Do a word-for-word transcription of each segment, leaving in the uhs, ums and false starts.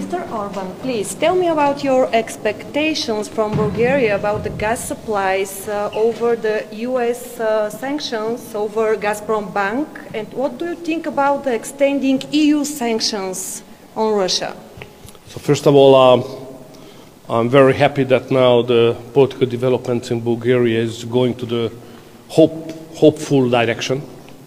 Mister Orban, please tell me about your expectations from Bulgaria about the gas supplies uh, over the U S uh, sanctions over Gazprom Bank, and what do you think about the extending E U sanctions on Russia? So first of all, um, I'm very happy that now the political development in Bulgaria is going to the hope, hopeful direction.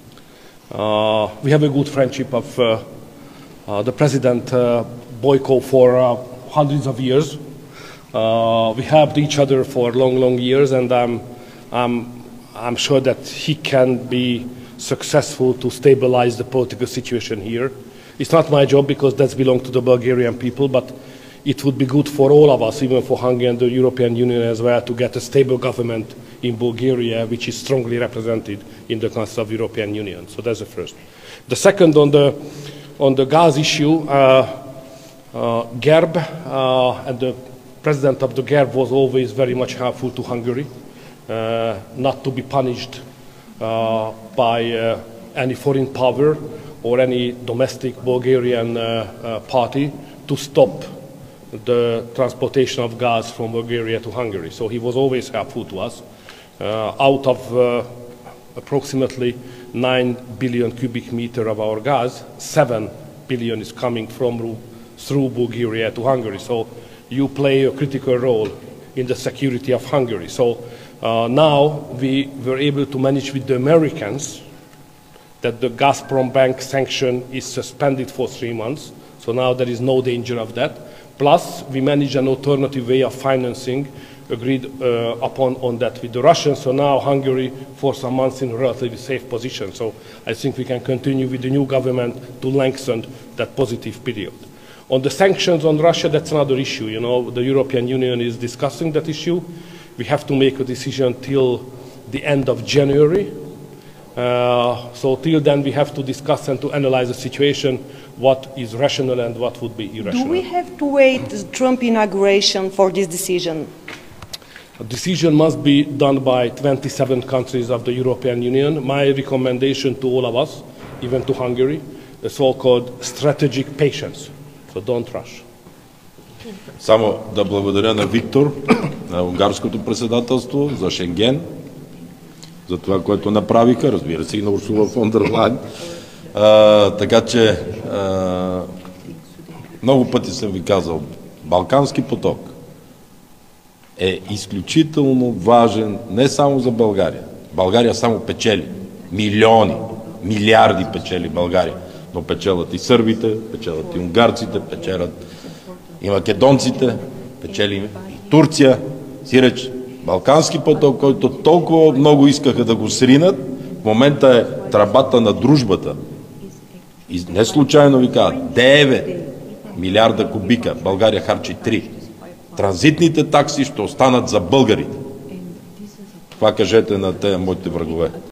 Uh, we have a good friendship of uh, uh, the President uh, Boyko for uh, hundreds of years. Uh, we helped each other for long, long years, and I'm, I'm, I'm sure that he can be successful to stabilize the political situation here. It's not my job because that belongs to the Bulgarian people, but it would be good for all of us, even for Hungary and the European Union as well, to get a stable government in Bulgaria, which is strongly represented in the Council of the European Union. So that's the first. The second, on the, on the gas issue, uh, uh, GERB uh, and the president of the GERB was always very much helpful to Hungary, uh, not to be punished uh, by uh, any foreign power or any domestic Bulgarian uh, uh, party to stop the transportation of gas from Bulgaria to Hungary. So he was always helpful to us. Uh, out of uh, approximately nine billion cubic meter of our gas, seven billion is coming from through Bulgaria to Hungary. So you play a critical role in the security of Hungary. So uh, now we were able to manage with the Americans that the Gazprom Bank sanction is suspended for three months. So now there is no danger of that. Plus, we managed an alternative way of financing, agreed uh, upon on that with the Russians. So now Hungary, for some months, in a relatively safe position. So I think we can continue with the new government to lengthen that positive period. On the sanctions on Russia, that's another issue. You know, the European Union is discussing that issue. We have to make a decision till the end of January. Uh, so till then we have to discuss and to analyze the situation, what is rational and what would be irrational. Do we have to wait the Trump inauguration for this decision? A decision must be done by twenty-seven countries of the European Union. My recommendation to all of us, even to Hungary, the so-called strategic patience. So don't rush. Само да благодаря на Виктор, на унгарското председателство, за Шенген, за това, което направиха, разбира се, и на Урсула фон дер Лайен. Така че а, много пъти съм ви казал, Балкански поток е изключително важен не само за България. България само печели. Милиони, милиарди печели България. Но печелят и сърбите, печелят и унгарците, печелят и македонците, печели и Турция. Сиреч, Балкански поток, който толкова много искаха да го сринат, в момента е тръбата на дружбата. И не случайно ви казват, девет милиарда кубика, България харчи три. Транзитните такси ще останат за българите. Това кажете на те, моите врагове.